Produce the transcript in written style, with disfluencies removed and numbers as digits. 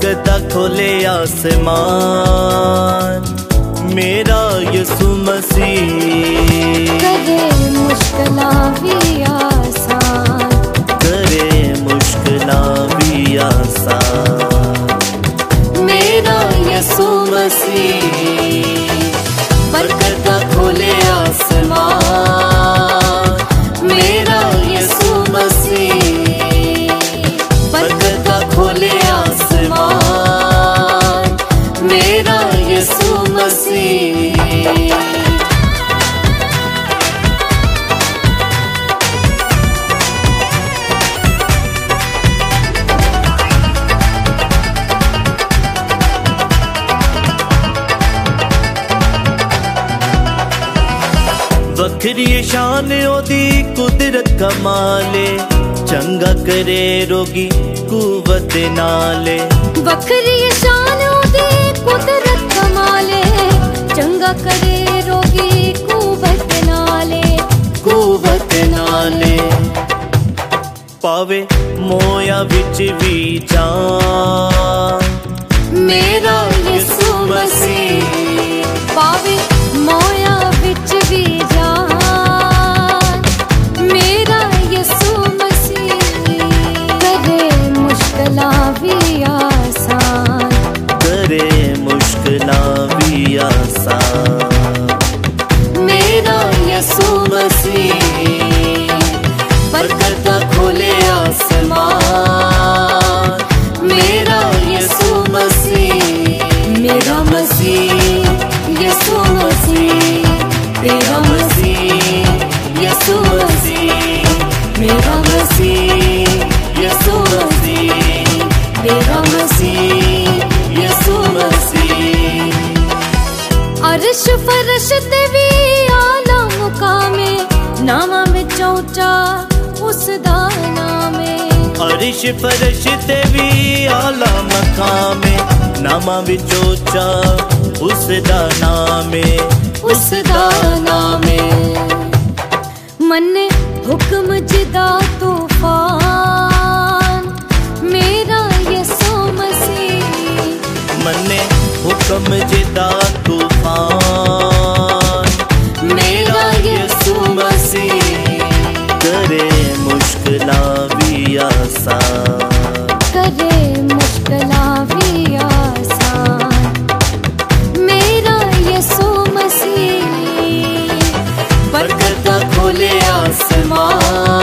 बरकता खोले आसमान, मेरा यीशु मसीह करे मुश्किलां भी आसान, करे मुश्किलां भी आसान। मेरा यीशु मसीह बरकता खोले आसमान, मेरा यीशु मसीह बरकता खोले आसमान, मेरा यीशु मसीह। वखरी शान ओदी कुदरत कमाले, चंगा करे रोगी कुवत नाले। वखरी शान ओदी कुदरत कमाले, चंगा करे रोगी कुवत नाले, कुवत नाले। पावे मोया विच भी जान, मेरा यीशु मसीह पावे मोया विच भी जान, मेरा यीशु मसीह करे मुश्किलां भी आसान, करे मुश्किलां भी आसान। मेरा यीशु मसीह बरकता खोले आसमान, मेरा यीशु मसीह। मेरा मसीह यीशु मसीह, तेरा मसीह यीशु मसीह, मेरा मसीह यीशु मसीह, तेरा मसीह यीशु मसीह। अर्श फरश ते भी आला मुकामे, नामां विचों ऊंचा उसदा नाम है। अर्श फरश ते भी आला मकामे, नामां विचों ऊंचा उसदा नाम है, उसदा नाम है। मन्ने हुक्म जिदा तूफान, मेरा यीशु मसीह मन्ने हुक्म जिदा तूफान, मेरा यीशु मसीह करे मुश्किलां भी आसान, करे मुश्किलां भी आसान। मेरा यीशु मसीह बरकता खोले आसमान,